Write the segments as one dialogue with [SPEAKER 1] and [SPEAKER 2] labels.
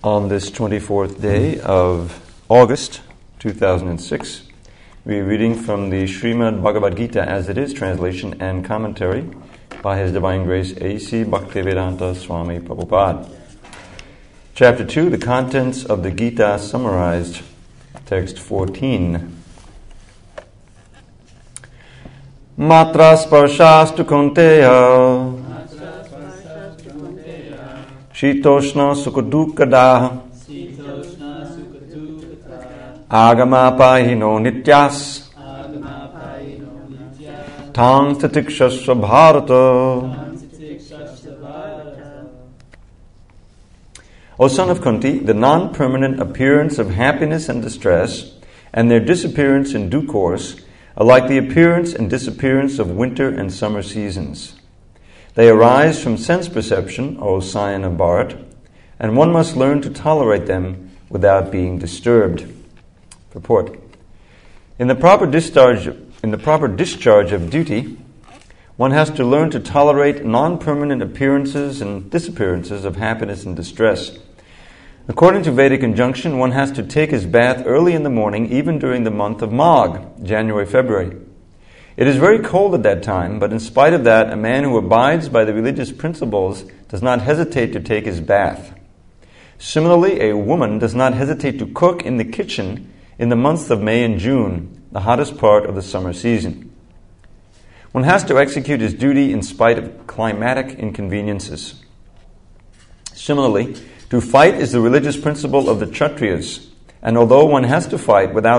[SPEAKER 1] On this 24th day of August 2006, we are reading from the Srimad Bhagavad Gita as it is, translation and commentary by His Divine Grace A.C. Bhaktivedanta Swami Prabhupada. Chapter 2, the contents of the Gita summarized, text 14. Matra sparshastu konteya Shitoshna sukadukadaha Agamapahino nityas Tang tatikshasva bharata. O son of Kunti, the non-permanent appearance of happiness and distress and their disappearance in due course are like the appearance and disappearance of winter and summer seasons. They arise from sense perception, O scion of Bharat, and one must learn to tolerate them without being disturbed. Purport. In the proper discharge of duty, one has to learn to tolerate non-permanent appearances and disappearances of happiness and distress. According to Vedic injunction, one has to take his bath early in the morning, even during the month of Magh, January-February. It is very cold at that time, but in spite of that, a man who abides by the religious principles does not hesitate to take his bath. Similarly, a woman does not hesitate to cook in the kitchen in the months of May and June, the hottest part of the summer season. One has to execute his duty in spite of climatic inconveniences. Similarly, to fight is the religious principle of the Kshatriyas, and although one has to fight with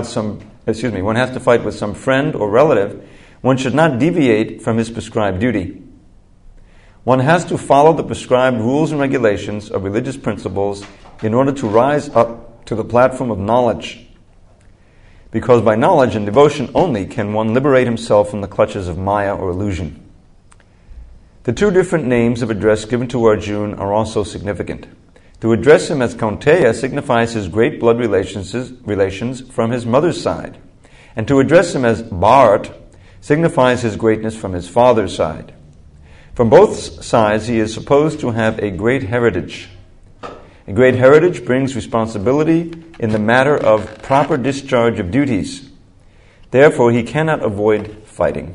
[SPEAKER 1] some friend or relative, one should not deviate from his prescribed duty. One has to follow the prescribed rules and regulations of religious principles in order to rise up to the platform of knowledge. Because by knowledge and devotion only can one liberate himself from the clutches of Maya or illusion. The two different names of address given to Arjuna are also significant. To address him as Kaunteya signifies his great blood relations from his mother's side, and to address him as Bharat signifies his greatness from his father's side. From both sides he is supposed to have a great heritage. A great heritage brings responsibility in the matter of proper discharge of duties. Therefore he cannot avoid fighting.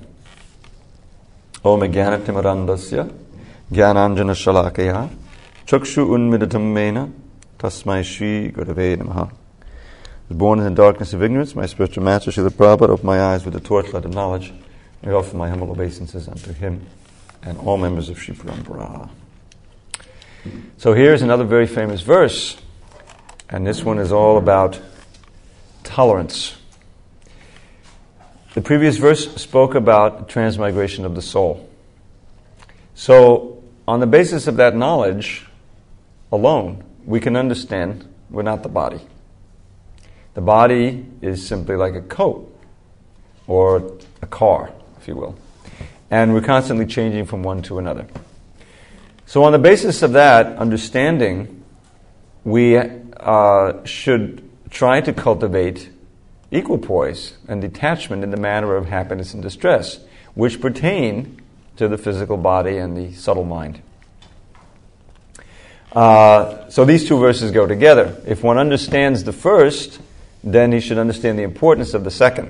[SPEAKER 1] Om Jnanatimirandasya Jnananjana Shalakaya Chakshu Unmidatam Mena Tasmai Shri Gurave Namaha. I was born in the darkness of ignorance. My spiritual master, Srila Prabhupada, opened my eyes with the torchlight of knowledge. I offer my humble obeisances unto him and all members of Shri Parampara. So here's another very famous verse, and this one is all about tolerance. The previous verse spoke about transmigration of the soul. So, on the basis of that knowledge alone, we can understand we're not the body. The body is simply like a coat or a car, if you will. And we're constantly changing from one to another. So on the basis of that understanding, we should try to cultivate equipoise and detachment in the matter of happiness and distress, which pertain to the physical body and the subtle mind. So these two verses go together. If one understands the first, then he should understand the importance of the second.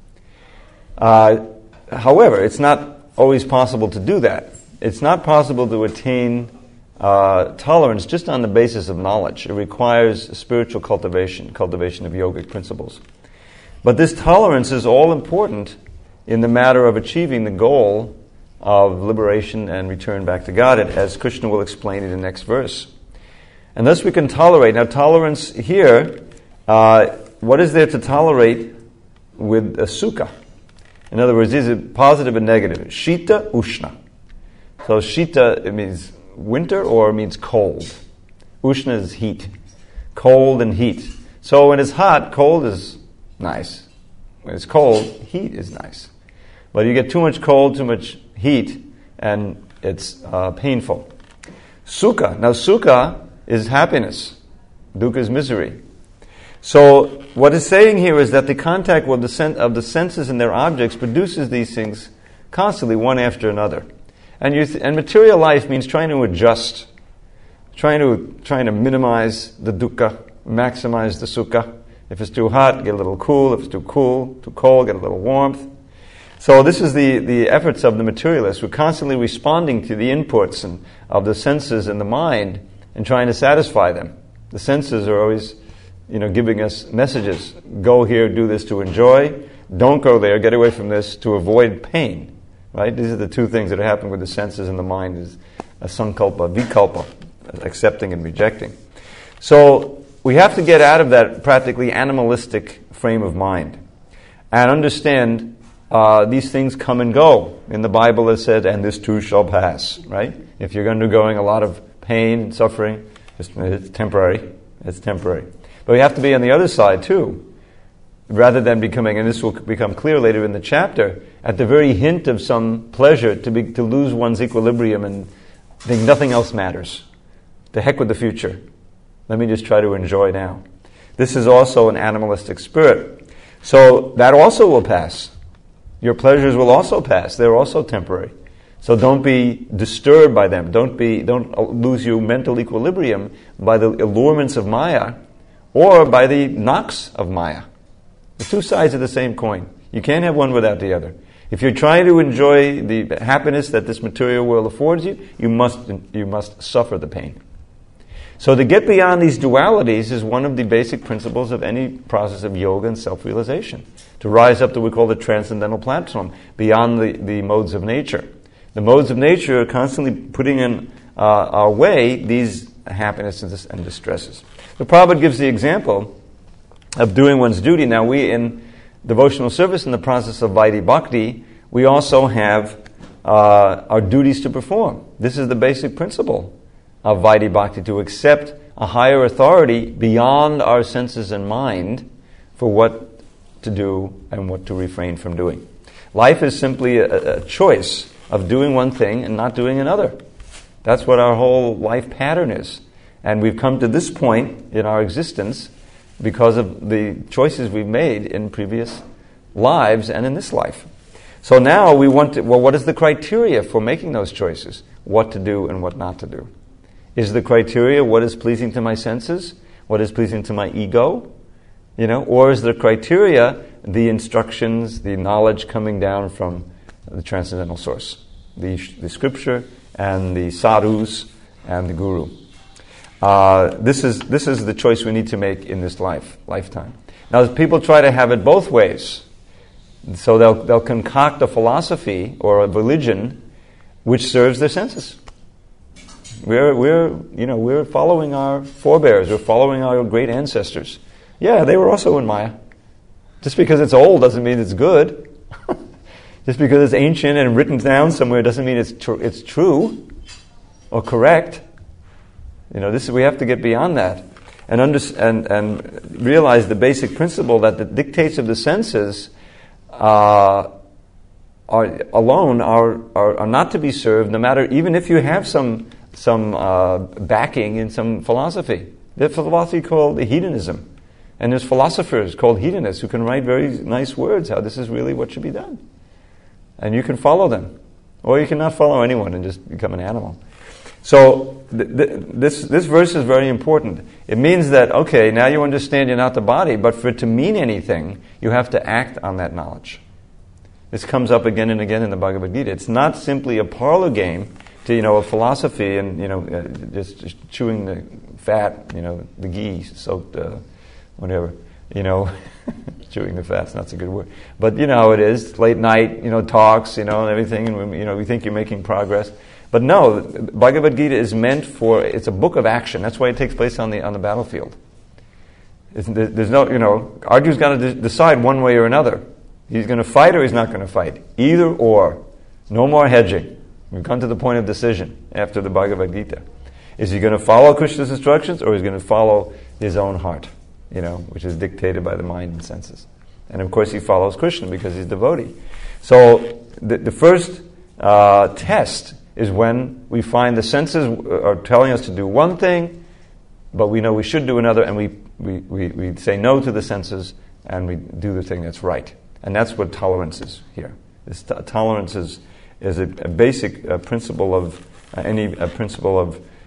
[SPEAKER 1] However, it's not always possible to do that. It's not possible to attain tolerance just on the basis of knowledge. It requires spiritual cultivation of yogic principles. But this tolerance is all important in the matter of achieving the goal of liberation and return back to Godhead, as Krishna will explain in the next verse. And thus we can tolerate. Now tolerance here, what is there to tolerate with a sukha? In other words, is it positive and negative? Shita, Ushna. So Shita, it means winter or it means cold. Ushna is heat. Cold and heat. So when it's hot, cold is nice. When it's cold, heat is nice. But you get too much cold, too much heat, and it's painful. Sukha. Now sukha is happiness. Dukkha is misery. So what it's saying here is that the contact with of the senses and their objects produces these things constantly, one after another. And material life means trying to adjust trying to minimize the dukkha, maximize the sukha. If it's too hot, get a little cool. If it's too cool, too cold, get a little warmth. So this is the efforts of the materialist. We're constantly responding to the inputs of the senses and the mind and trying to satisfy them. The senses are always, giving us messages. Go here, do this to enjoy. Don't go there, get away from this to avoid pain. Right? These are the two things that are happening with the senses and the mind: is a sankalpa, vikalpa, accepting and rejecting. So we have to get out of that practically animalistic frame of mind and understand these things come and go. In the Bible it said, and this too shall pass, right? If you're undergoing a lot of pain and suffering, it's temporary. It's temporary. But we have to be on the other side too. Rather than becoming, and this will become clear later in the chapter, at the very hint of some pleasure to lose one's equilibrium and think nothing else matters. The heck with the future. Let me just try to enjoy now. This is also an animalistic spirit. So that also will pass. Your pleasures will also pass. They're also temporary. So don't be disturbed by them. Don't lose your mental equilibrium by the allurements of Maya or by the knocks of Maya. The two sides of the same coin. You can't have one without the other. If you're trying to enjoy the happiness that this material world affords you, you must suffer the pain. So to get beyond these dualities is one of the basic principles of any process of yoga and self-realization. To rise up to what we call the transcendental platform, beyond the modes of nature. The modes of nature are constantly putting in our way these happinesses and distresses. The Prabhupada gives the example of doing one's duty. Now we, in devotional service, in the process of Vaidhi Bhakti, we also have our duties to perform. This is the basic principle of Vaidhi Bhakti, to accept a higher authority beyond our senses and mind for what to do and what to refrain from doing. Life is simply a choice of doing one thing and not doing another. That's what our whole life pattern is. And we've come to this point in our existence because of the choices we've made in previous lives and in this life. So now we want to, what is the criteria for making those choices? What to do and what not to do. Is the criteria what is pleasing to my senses? What is pleasing to my ego? Or is the criteria the instructions, the knowledge coming down from the transcendental source? The scripture and the sadhus and the guru. This is the choice we need to make in this lifetime. Now, people try to have it both ways. So they'll concoct a philosophy or a religion which serves their senses. We're following our forebears. We're following our great ancestors. Yeah, they were also in Maya. Just because it's old doesn't mean it's good. Just because it's ancient and written down somewhere doesn't mean it's true or correct. We have to get beyond that and realize the basic principle that the dictates of the senses are not to be served, no matter, even if you have some backing in some philosophy. There's philosophy called hedonism, and there's philosophers called hedonists who can write very nice words how this is really what should be done, and you can follow them, or you cannot follow anyone and just become an animal. So this verse is very important. It means that, okay, now you understand you're not the body, but for it to mean anything, you have to act on that knowledge. This comes up again and again in the Bhagavad Gita. It's not simply a parlor game to, a philosophy and, just chewing the fat, the ghee soaked, whatever, chewing the fat's not so good word. But you know how it is, late night, talks, and everything, and we think you're making progress. But no, Bhagavad Gita is meant it's a book of action. That's why it takes place on the battlefield. There's no, Arjuna's got to decide one way or another. He's going to fight or he's not going to fight. Either or. No more hedging. We've come to the point of decision after the Bhagavad Gita. Is he going to follow Krishna's instructions or is he going to follow his own heart, which is dictated by the mind and senses? And of course he follows Krishna because he's a devotee. So the first test is when we find the senses are telling us to do one thing, but we know we should do another, and we say no to the senses, and we do the thing that's right. And that's what tolerance is here. Tolerance is a basic principle of any principle of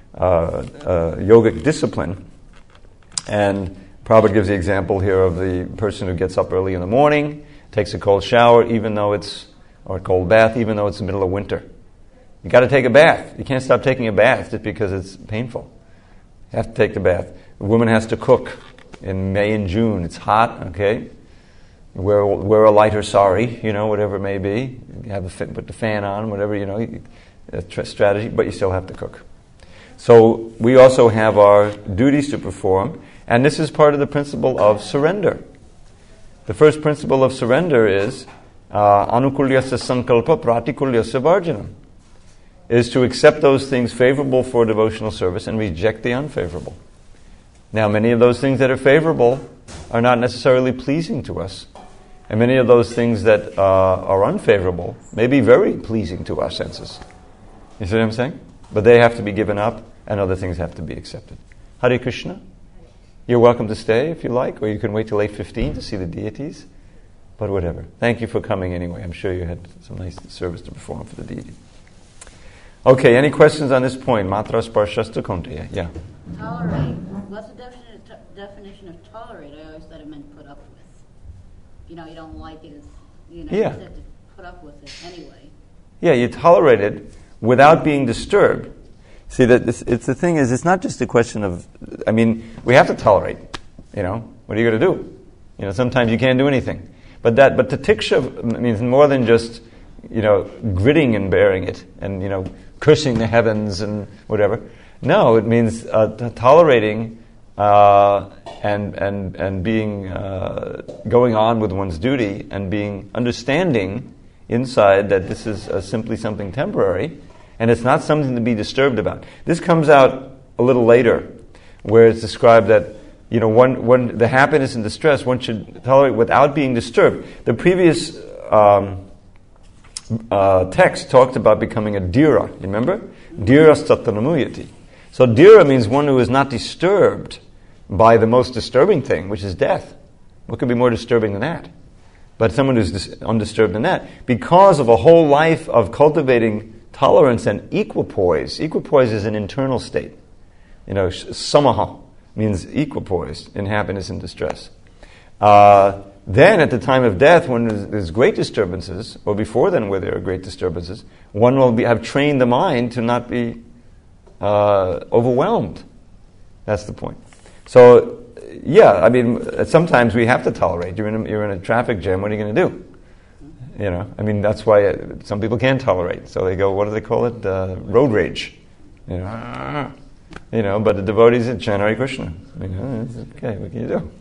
[SPEAKER 1] yogic discipline. And Prabhupada gives the example here of the person who gets up early in the morning, takes a cold shower, or a cold bath, even though it's the middle of winter. You got to take a bath. You can't stop taking a bath just because it's painful. You have to take the bath. The woman has to cook in May and June. It's hot, okay? Wear a lighter sari, whatever it may be. You have put the fan on, whatever, strategy, but you still have to cook. So we also have our duties to perform, and this is part of the principle of surrender. The first principle of surrender is anukulyasya sankalpa pratikulyasya varjanam, is to accept those things favorable for devotional service and reject the unfavorable. Now, many of those things that are favorable are not necessarily pleasing to us. And many of those things that are unfavorable may be very pleasing to our senses. You see what I'm saying? But they have to be given up, and other things have to be accepted. Hare Krishna. You're welcome to stay if you like, or you can wait till 8:15 to see the deities. But whatever. Thank you for coming anyway. I'm sure you had some nice service to perform for the deity. Okay, any questions on this point? Matra sparshasta konteya. Yeah.
[SPEAKER 2] Tolerate. What's the definition of tolerate? I always thought it meant put up with. You don't like it. You have to put up with it anyway.
[SPEAKER 1] Yeah, you tolerate it without being disturbed. See, it's the thing is, it's not just a question of, we have to tolerate. What are you going to do? Sometimes you can't do anything. But titiksha means more than just, gritting and bearing it and, cursing the heavens and whatever. No, it means tolerating and being going on with one's duty and being understanding inside that this is simply something temporary and it's not something to be disturbed about. This comes out a little later, where it's described that one the happiness and distress one should tolerate without being disturbed. The previous text talked about becoming a dhira. You remember? Dhira satanamuyati. So dhira means one who is not disturbed by the most disturbing thing, which is death. What could be more disturbing than that? But someone who's undisturbed in that, because of a whole life of cultivating tolerance and equipoise. Equipoise is an internal state. Samaha means equipoise in happiness and distress. Then at the time of death, when there's great disturbances, or before then where there are great disturbances, one will have trained the mind to not be overwhelmed. That's the point. So, sometimes we have to tolerate. You're in a traffic jam, what are you going to do? That's why some people can't tolerate. So they go, what do they call it? Road rage. But the devotees chant Hare Krishna. It's okay, what can you do?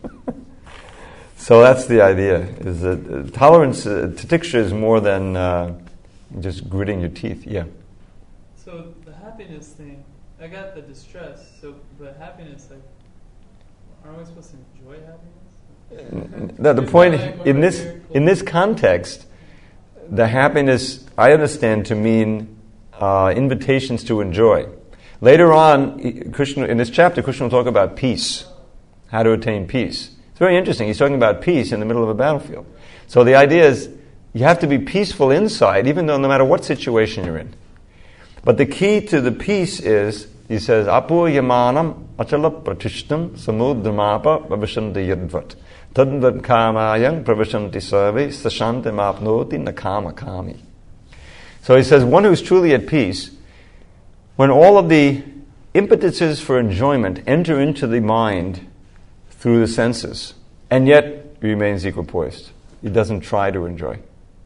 [SPEAKER 1] So that's the idea, is that tolerance, titiksha is more than just gritting your teeth. Yeah.
[SPEAKER 3] So the happiness thing, I got the distress, but happiness, aren't we supposed to enjoy happiness?
[SPEAKER 1] No, the point in this context, the happiness I understand to mean invitations to enjoy. Later on, Krishna, in this chapter, Krishna will talk about peace, how to attain peace. It's very interesting. He's talking about peace in the middle of a battlefield. So the idea is you have to be peaceful inside, even though no matter what situation you're in. But the key to the peace is, he says, Apu yamanam achala pratishtam samudramapa pravashanti yadvat. Tadvat kamayang pravashanti sarve sashanti mapnoti nakama kami. So he says, one who's truly at peace, when all of the impetuses for enjoyment enter into the mind through the senses, and yet remains equipoised. He doesn't try to enjoy.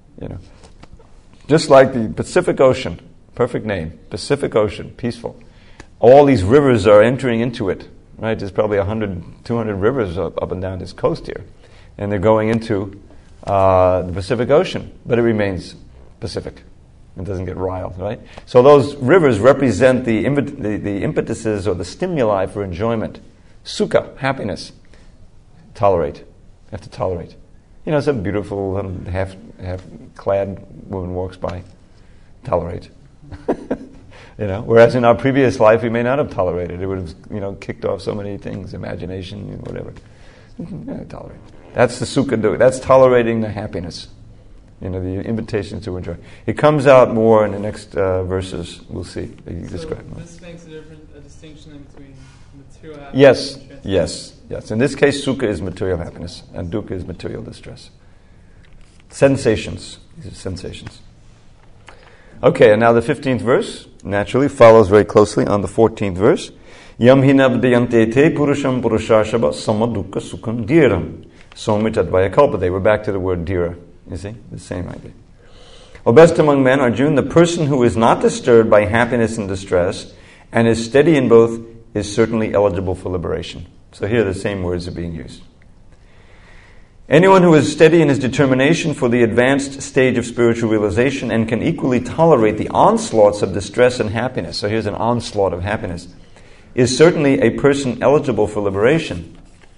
[SPEAKER 1] Just like the Pacific Ocean, perfect name, Pacific Ocean, peaceful. All these rivers are entering into it, right? There's probably 100, 200 rivers up and down this coast here. And they're going into the Pacific Ocean, but it remains Pacific. It doesn't get riled, right? So those rivers represent the impetuses or the stimuli for enjoyment. Sukha, happiness. Tolerate. You have to tolerate. Some beautiful half-clad woman walks by. Tolerate. Whereas in our previous life we may not have tolerated. It would have, kicked off so many things, imagination, whatever. Tolerate. That's the sukha. That's tolerating the happiness. the invitation to enjoy. It comes out more in the next verses. We'll see. You describe.
[SPEAKER 3] This makes a distinction between material happiness and
[SPEAKER 1] Yes. In this case, sukha is material happiness, and dukkha is material distress. Sensations. These are sensations. Okay, and now the 15th verse naturally follows very closely on the 14th verse. Yam hinabdiyante te purusham purushashaba samadukka sukham dhiram. Somitadvaya kalpate. We're back to the word dhira. You see? The same idea. O best among men, Arjuna, the person who is not disturbed by happiness and distress and is steady in both is certainly eligible for liberation. So here the same words are being used. Anyone who is steady in his determination for the advanced stage of spiritual realization and can equally tolerate the onslaughts of distress and happiness, so here's an onslaught of happiness, is certainly a person eligible for liberation.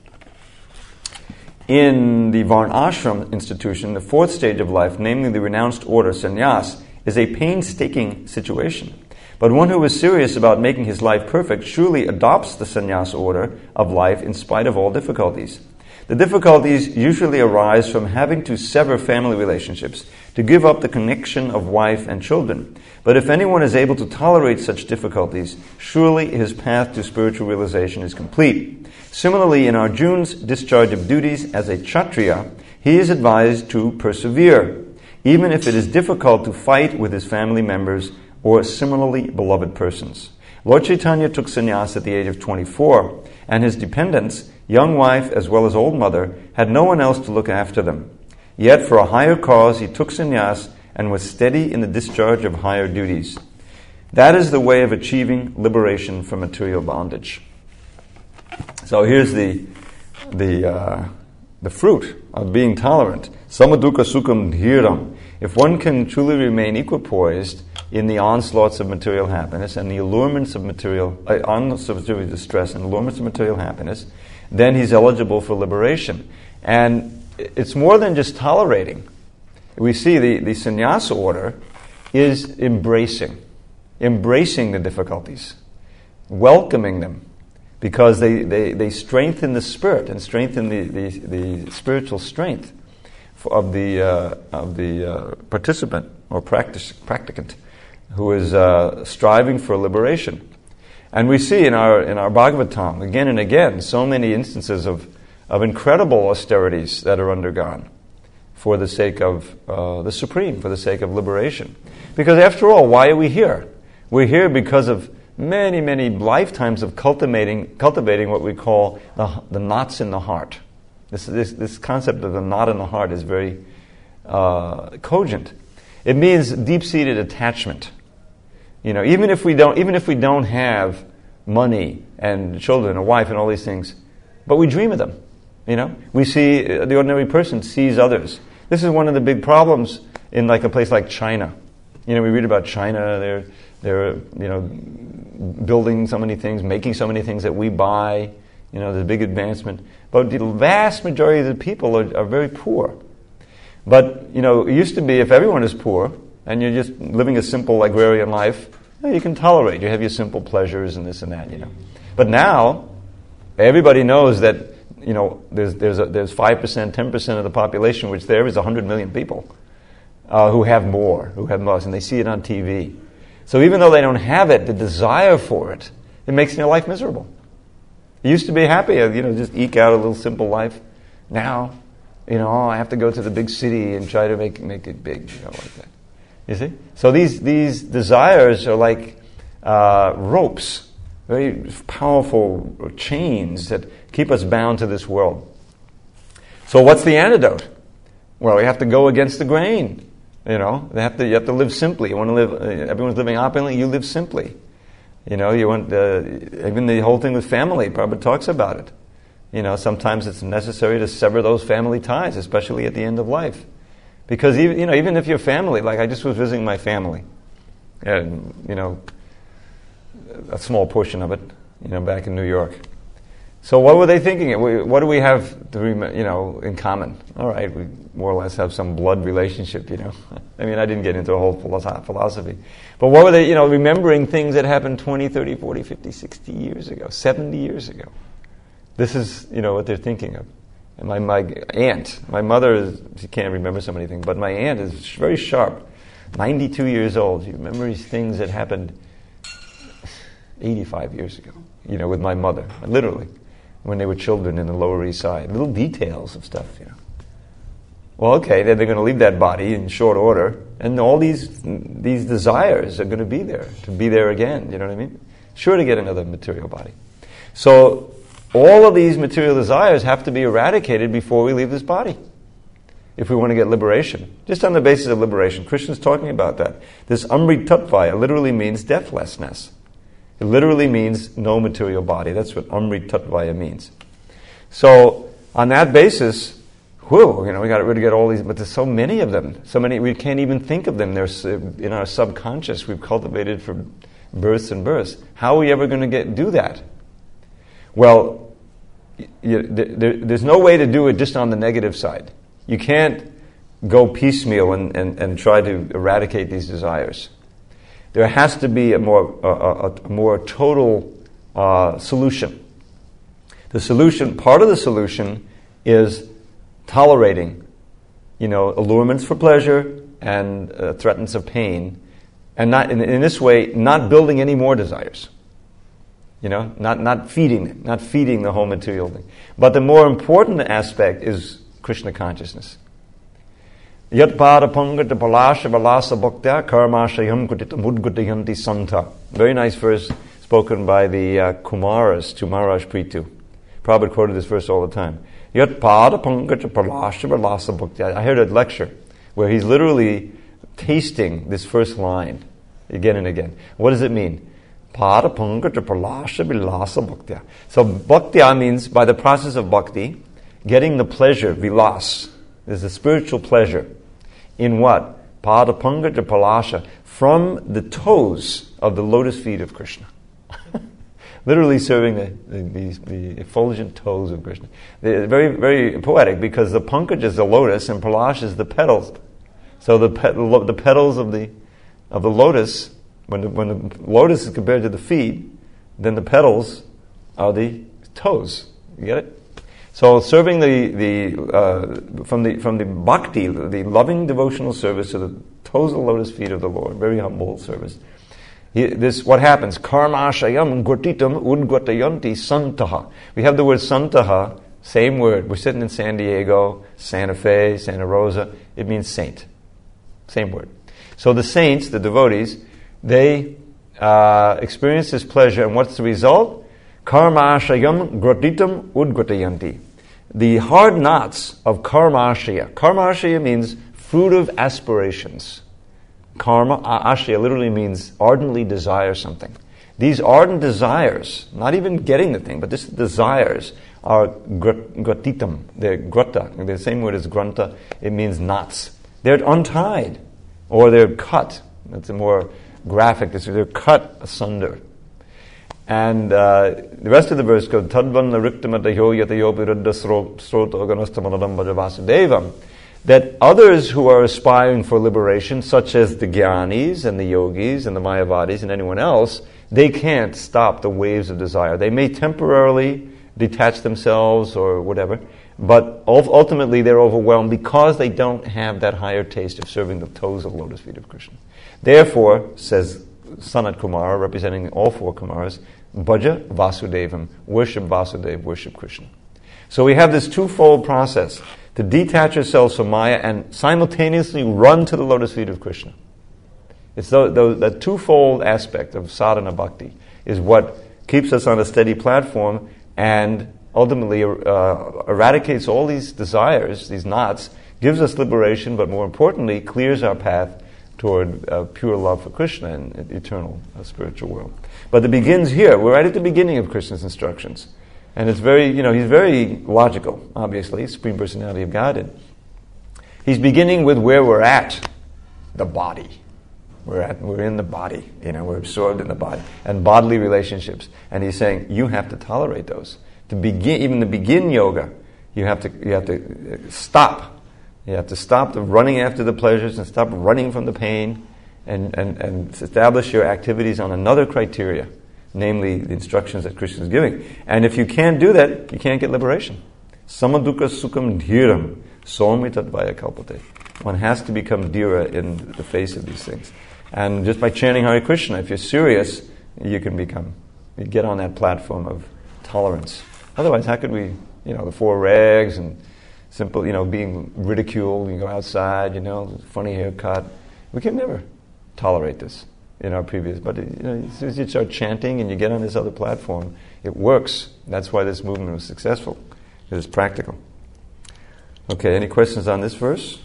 [SPEAKER 1] In the Varnashram institution, the fourth stage of life, namely the renounced order, sannyas, is a painstaking situation. But one who is serious about making his life perfect surely adopts the sannyas order of life in spite of all difficulties. The difficulties usually arise from having to sever family relationships, to give up the connection of wife and children. But if anyone is able to tolerate such difficulties, surely his path to spiritual realization is complete. Similarly, in Arjuna's discharge of duties as a Kshatriya, he is advised to persevere, even if it is difficult to fight with his family members or similarly beloved persons. Lord Chaitanya took sannyas at the age of 24, and his dependents, young wife as well as old mother, had no one else to look after them. Yet for a higher cause he took sannyas and was steady in the discharge of higher duties. That is the way of achieving liberation from material bondage. So here's the fruit of being tolerant. Samadukha sukham dhiram. If one can truly remain equipoised in the onslaughts of material happiness and the allurements of material distress and allurements of material happiness, then he's eligible for liberation. And it's more than just tolerating. We see the sannyasa order is embracing the difficulties, welcoming them, because they strengthen the spirit and strengthen the spiritual strength of the participant or practicant who is striving for liberation. And we see in our Bhagavatam again and again so many instances of incredible austerities that are undergone for the sake of the Supreme, for the sake of liberation. Because after all, why are we here? We're here because of many, many lifetimes of cultivating what we call the knots in the heart. This concept of the knot in the heart is very cogent. It means deep-seated attachment. Even if we don't have money and children, a wife, and all these things, but we dream of them. We see the ordinary person sees others. This is one of the big problems in like a place like China. We read about China. They're building so many things, making so many things that we buy. There's a big advancement. But the vast majority of the people are very poor. But it used to be if everyone is poor and you're just living a simple agrarian life, you can tolerate. You have your simple pleasures and this and that. But now everybody knows that there's 5%, 10% of the population, which there is 100 million people who have more, and they see it on TV. So even though they don't have it, the desire for it makes their life miserable. You used to be happy, just eke out a little simple life. Now, I have to go to the big city and try to make it big, like that. You see? So these desires are like ropes, very powerful chains that keep us bound to this world. So what's the antidote? Well, you have to go against the grain. You have to live simply. You want to live. Everyone's living opulently. You live simply. You want even the whole thing with family. Prabhupada talks about it. Sometimes it's necessary to sever those family ties, especially at the end of life, because even if your family, like I just was visiting my family, and a small portion of it, back in New York. So what were they thinking? What do we have in common? All right, we more or less have some blood relationship, I mean, I didn't get into a whole philosophy. But what were they, remembering things that happened 20, 30, 40, 50, 60 years ago, 70 years ago. This is, what they're thinking of. And my aunt, my mother, she can't remember so many things, but my aunt is very sharp, 92 years old. She remembers things that happened 85 years ago, with my mother, literally, when they were children in the Lower East Side. Little details of stuff, Well, okay, then they're going to leave that body in short order, and all these desires are going to be there again, you know what I mean? Sure to get another material body. So, all of these material desires have to be eradicated before we leave this body, if we want to get liberation. Just on the basis of liberation. Krishna's talking about that. This Amrit Tattvaya literally means deathlessness. It literally means no material body. That's what Amrit Tattvaya means. So, on that basis, we got to get all these, but there's so many of them. So many, we can't even think of them. They're in our subconscious. We've cultivated for births and births. How are we ever going to do that? Well, there's no way to do it just on the negative side. You can't go piecemeal and try to eradicate these desires. There has to be a more total solution. Part of the solution is tolerating, allurements for pleasure and threats of pain, and not in this way, not building any more desires. Not feeding the whole material thing. But the more important aspect is Krishna consciousness. Yat pada pangata palasha balasa bhaktya karmashayam kutita mudgutayanti santa. Very nice verse spoken by the Kumaras to Maharaj Prithu. Prabhupada quoted this verse all the time. Yat pada pangata palasha balasa bhaktya. I heard a lecture where he's literally tasting this first line again and again. What does it mean? So bhaktya means, by the process of bhakti, getting the pleasure, vilas. There's a spiritual pleasure. In what? Pada pangaja palasha. From the toes of the lotus feet of Krishna. Literally serving the effulgent toes of Krishna. They're very, very poetic, because the pankaj is the lotus and palash is the petals. So the petals of the lotus, when the lotus is compared to the feet, then the petals are the toes. You get it? So serving from the bhakti, the loving devotional service to the toes of the lotus feet of the Lord, very humble service. What happens? Karmashayam gurtitam udgatayanti santaha. We have the word santaha, same word. We're sitting in San Diego, Santa Fe, Santa Rosa. It means saint. Same word. So the saints, the devotees, they experience this pleasure, and what's the result? Karmashayam gratitam udgatayanti. The hard knots of karmashaya. Karmashaya means fruit of aspirations. Karma, ashaya literally means ardently desire something. These ardent desires, not even getting the thing, but just desires, are gratitam. They're grata. The same word as granta. It means knots. They're untied, or they're cut. That's a more graphic. They're cut asunder. And the rest of the verse goes, Tadvanna riktamatayo yatayo viruddha srota ganastamanaram bhajavasudevam. That others who are aspiring for liberation, such as the jnanis and the yogis and the mayavadis and anyone else, they can't stop the waves of desire. They may temporarily detach themselves or whatever, but ultimately they're overwhelmed because they don't have that higher taste of serving the toes of the lotus feet of Krishna. Therefore, says Sanat Kumara, representing all four Kumaras, Bhaja Vasudevam, worship Vasudeva, worship Krishna. So we have this twofold process, to detach ourselves from Maya and simultaneously run to the lotus feet of Krishna. It's the twofold aspect of sadhana bhakti is what keeps us on a steady platform and ultimately eradicates all these desires, these knots, gives us liberation, but more importantly, clears our path toward pure love for Krishna and eternal spiritual world. But it begins here. We're right at the beginning of Krishna's instructions. And it's very, he's very logical, obviously, Supreme Personality of Godhead. He's beginning with where we're at, the body. We're in the body, we're absorbed in the body, and bodily relationships. And he's saying, you have to tolerate those. To begin yoga, you have to stop. You have to stop the running after the pleasures and stop running from the pain and establish your activities on another criteria, namely the instructions that Krishna is giving. And if you can't do that, you can't get liberation. Samadukha sukham dhiram somitat vaya kalpate. One has to become dhira in the face of these things. And just by chanting Hare Krishna, if you're serious, you get on that platform of tolerance. Otherwise, how could we, the four rags and simple, being ridiculed, you go outside, funny haircut. We can never tolerate this in our previous, but as soon as you start chanting and you get on this other platform, it works. That's why this movement was successful. It is practical. Okay, any questions on this verse?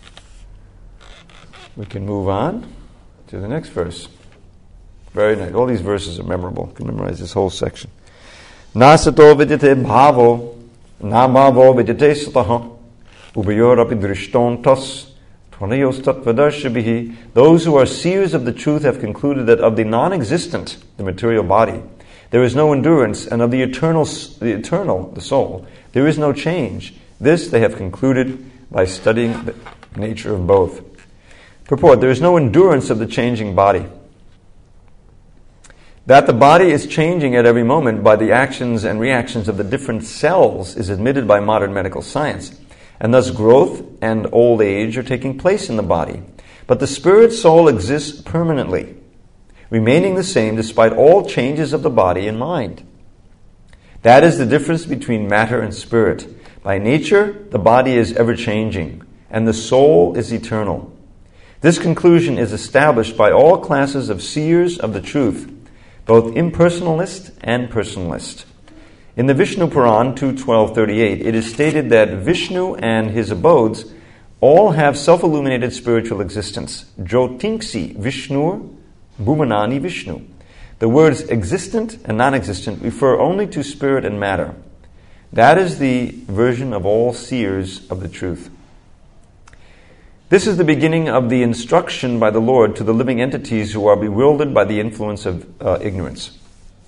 [SPEAKER 1] We can move on to the next verse. Very nice. All these verses are memorable. You can memorize this whole section. Nasato vidyate bhavo, na bhavo vidyate sataha, ubayor api drishtontas, tvanayos tattvadarshibhihi. Those who are seers of the truth have concluded that of the non-existent, the material body, there is no endurance, and of the eternal, the soul, there is no change. This they have concluded by studying the nature of both. Purport, there is no endurance of the changing body. That the body is changing at every moment by the actions and reactions of the different cells is admitted by modern medical science, and thus growth and old age are taking place in the body. But the spirit soul exists permanently, remaining the same despite all changes of the body and mind. That is the difference between matter and spirit. By nature, the body is ever-changing, and the soul is eternal. This conclusion is established by all classes of seers of the truth, both impersonalist and personalist. In the Vishnu Puran 2.12.38, it is stated that Vishnu and his abodes all have self-illuminated spiritual existence. Jyotingsi Vishnur Bhumanani Vishnu. The words existent and non-existent refer only to spirit and matter. That is the version of all seers of the truth. This is the beginning of the instruction by the Lord to the living entities who are bewildered by the influence of ignorance.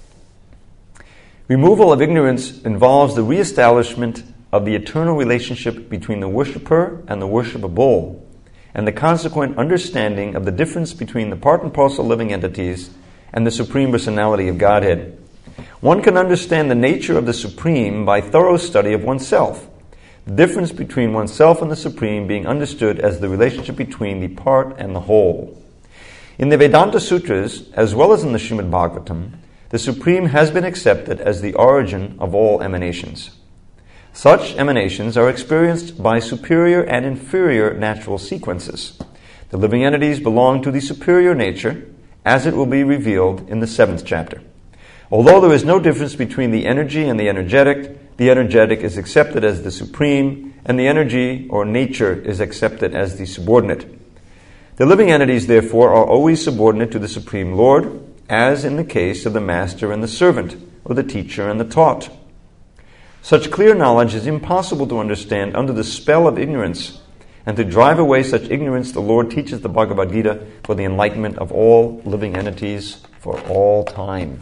[SPEAKER 1] Removal of ignorance involves the reestablishment of the eternal relationship between the worshipper and the worshipable, and the consequent understanding of the difference between the part and parcel living entities and the Supreme Personality of Godhead. One can understand the nature of the Supreme by thorough study of oneself. The difference between oneself and the Supreme being understood as the relationship between the part and the whole. In the Vedanta Sutras, as well as in the Srimad Bhagavatam, the Supreme has been accepted as the origin of all emanations. Such emanations are experienced by superior and inferior natural sequences. The living entities belong to the superior nature, as it will be revealed in the 7th chapter. Although there is no difference between the energy and the energetic is accepted as the supreme, and the energy or nature is accepted as the subordinate. The living entities, therefore, are always subordinate to the Supreme Lord, as in the case of the master and the servant, or the teacher and the taught. Such clear knowledge is impossible to understand under the spell of ignorance, and to drive away such ignorance, the Lord teaches the Bhagavad Gita for the enlightenment of all living entities for all time.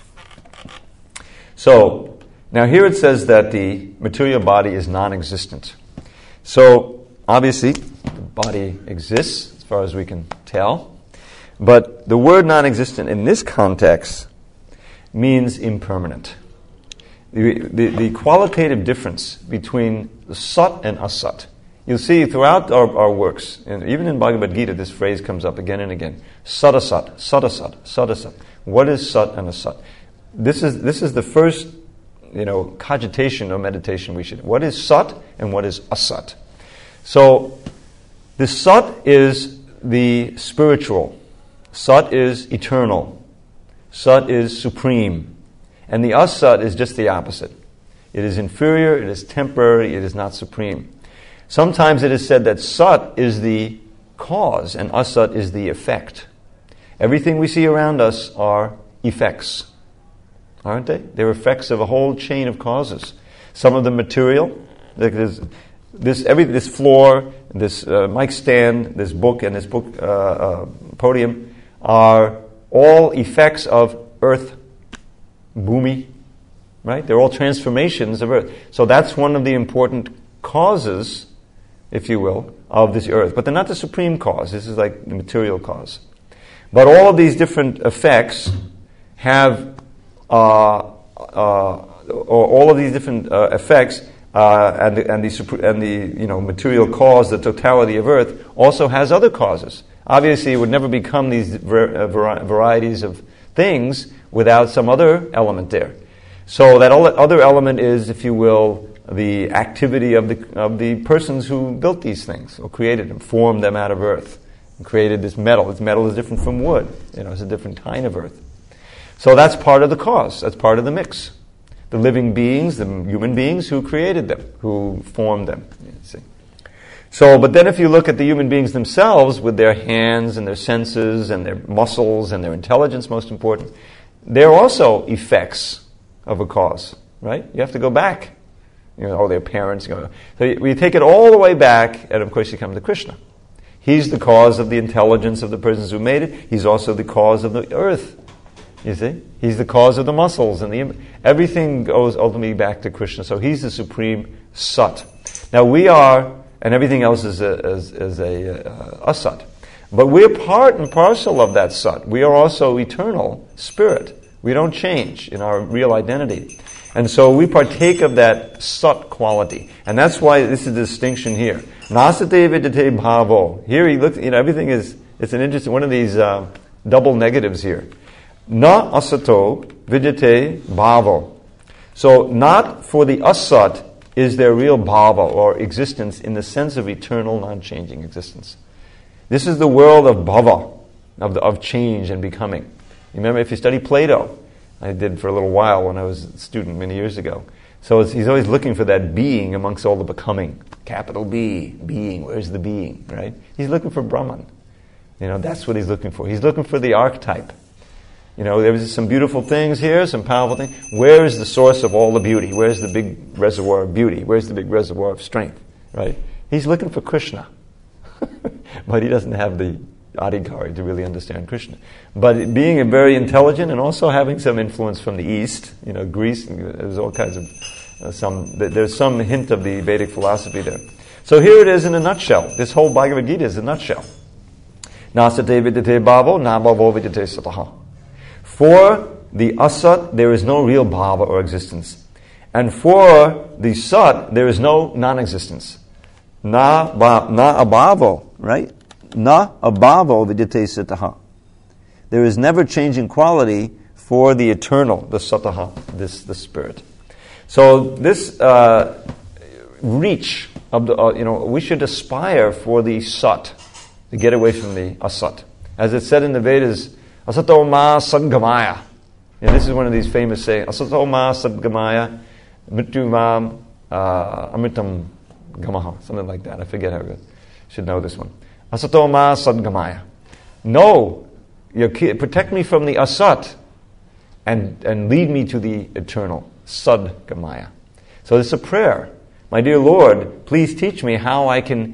[SPEAKER 1] So, now here it says that the material body is non-existent. So, obviously, the body exists, as far as we can tell. But the word non-existent in this context means impermanent. The qualitative difference between the sat and asat. You'll see throughout our works, and even in Bhagavad Gita, this phrase comes up again and again. Sat asat, sat asat, sat asat. What is sat and asat? This is the first, cogitation or meditation we should. What is sat and what is asat? So, the sat is the spiritual. Sat is eternal. Sat is supreme. And the asat is just the opposite. It is inferior, it is temporary, it is not supreme. Sometimes it is said that sat is the cause and asat is the effect. Everything we see around us are effects. Aren't they? They're effects of a whole chain of causes. Some of them material, like this floor, this mic stand, this book, and this book podium are all effects of earth, bhumi, right? They're all transformations of earth. So that's one of the important causes, if you will, of this earth. But they're not the supreme cause. This is like the material cause. But all of these different effects have, or all of these different effects and the material cause, the totality of earth, also has other causes. Obviously, it would never become these varieties of things without some other element there. So that other element is, if you will, the activity of the persons who built these things, or created them, formed them out of earth, and created this metal. This metal is different from wood. It's a different kind of earth. So that's part of the cause. That's part of the mix. The living beings, the human beings who created them, who formed them. You see. So, but then if you look at the human beings themselves, with their hands and their senses and their muscles and their intelligence, most important, they're also effects of a cause, right? You have to go back. Their parents. So we take it all the way back, and of course you come to Krishna. He's the cause of the intelligence of the persons who made it. He's also the cause of the earth. You see? He's the cause of the muscles, and everything goes ultimately back to Krishna. So he's the supreme Sat. Now we are, and everything else is a Asat. But we're part and parcel of that Sat. We are also eternal spirit. We don't change in our real identity. And so we partake of that Sat quality. And that's why this is the distinction here. Nasate vidyate bhavo. Here he looks, everything is, it's an interesting, one of these double negatives here. Na asato vidyate bhavo. So not for the asat is there real bhava, or existence, in the sense of eternal, non-changing existence. This is the world of bhava, of change and becoming. You remember, if you study Plato, I did for a little while when I was a student many years ago. So he's always looking for that being amongst all the becoming. Capital B, being. Where's the being, right? He's looking for Brahman. That's what he's looking for. He's looking for the archetype. There's some beautiful things here, some powerful things. Where is the source of all the beauty? Where's the big reservoir of beauty? Where's the big reservoir of strength, right? He's looking for Krishna. But he doesn't have the adhikari to really understand Krishna. But being very intelligent and also having some influence from the East, Greece, there's all kinds of, there's some hint of the Vedic philosophy there. So here it is in a nutshell. This whole Bhagavad Gita is a nutshell. Nasate vidyate bhavo, na bhavo vidyate sataha. For the asat, there is no real bhava or existence. And for the sat, there is no non-existence. Na abhavo, right? Na abhavo vidyate sataha. There is never changing quality for the eternal, the sataha, the spirit. So this reach of the, we should aspire for the sat, to get away from the asat. As it's said in the Vedas, asato ma sadgamaya. This is one of these famous sayings. Asato ma sadgamaya, mrityu ma amritam gamaha. Something like that. I forget how it goes. Should know this one. Asato ma sadgamaya. No, protect me from the asat and lead me to the eternal. Sadgamaya. So this is a prayer. My dear Lord, please teach me how I can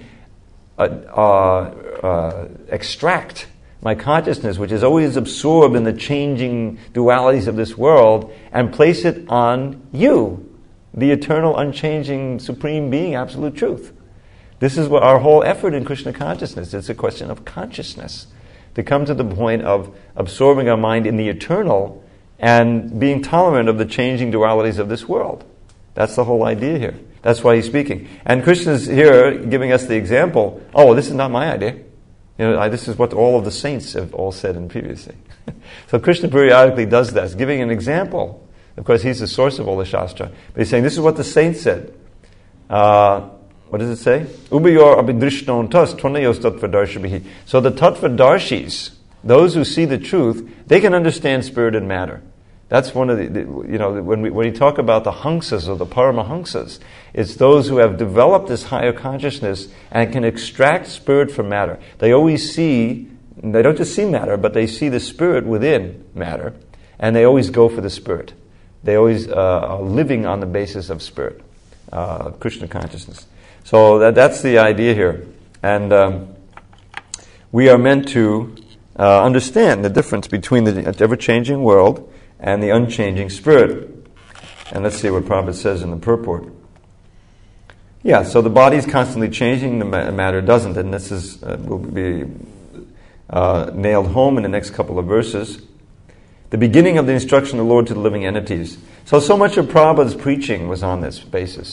[SPEAKER 1] extract my consciousness, which is always absorbed in the changing dualities of this world, and place it on you, the eternal, unchanging, supreme being, absolute truth. This is what our whole effort in Krishna consciousness. It's a question of consciousness. To come to the point of absorbing our mind in the eternal and being tolerant of the changing dualities of this world. That's the whole idea here. That's why he's speaking. And Krishna's here giving us the example. Oh, this is not my idea. This is what all of the saints have all said in previously. So Krishna periodically does that. He's giving an example. Of course, he's the source of all the Shastra. But he's saying, this is what the saints said. What does it say? Ubayor abhidrishnon tas tvanayos tattvadarshibhi. So the tattvadarshis, those who see the truth, they can understand spirit and matter. That's one of when we talk about the hangsas or the paramahangsas, it's those who have developed this higher consciousness and can extract spirit from matter. They always see, they don't just see matter, but they see the spirit within matter, and they always go for the spirit. They always are living on the basis of spirit, Krishna consciousness. So that's the idea here. And we are meant to understand the difference between the ever-changing world and the unchanging spirit. And let's see what Prabhupada says in the purport. Yeah, so the body is constantly changing, the matter doesn't, and this is will be nailed home in the next couple of verses. The beginning of the instruction of the Lord to the living entities. So much of Prabhupada's preaching was on this basis.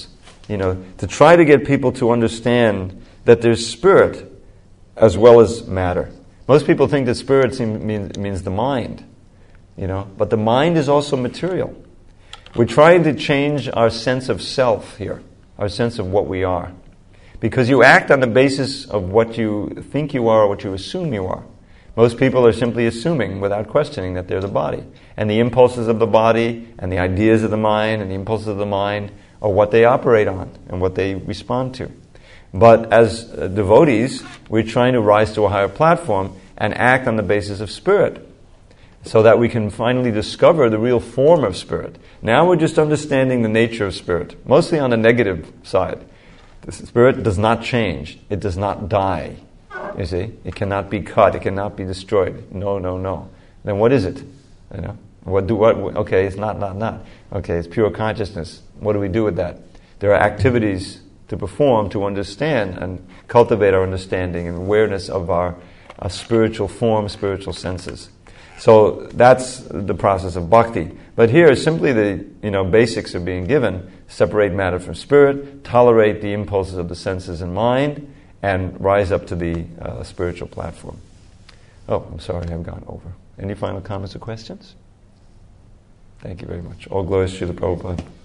[SPEAKER 1] to try to get people to understand that there's spirit as well as matter. Most people think that spirit means the mind, but the mind is also material. We're trying to change our sense of self here, our sense of what we are. Because you act on the basis of what you think you are or what you assume you are. Most people are simply assuming without questioning that they're the body. And the impulses of the body and the ideas of the mind and the impulses of the mind are what they operate on and what they respond to. But as devotees, we're trying to rise to a higher platform and act on the basis of spirit, so that we can finally discover the real form of spirit. Now we're just understanding the nature of spirit, mostly on the negative side. The spirit does not change. It does not die. You see? It cannot be cut. It cannot be destroyed. No. Then what is it? Okay, it's not. Okay, it's pure consciousness. What do we do with that? There are activities to perform to understand and cultivate our understanding and awareness of our spiritual form, spiritual senses. So that's the process of bhakti. But here, simply the basics are being given: separate matter from spirit, tolerate the impulses of the senses and mind, and rise up to the spiritual platform. Oh, I'm sorry, I've gone over. Any final comments or questions? Thank you very much. All glories to the Prabhupada.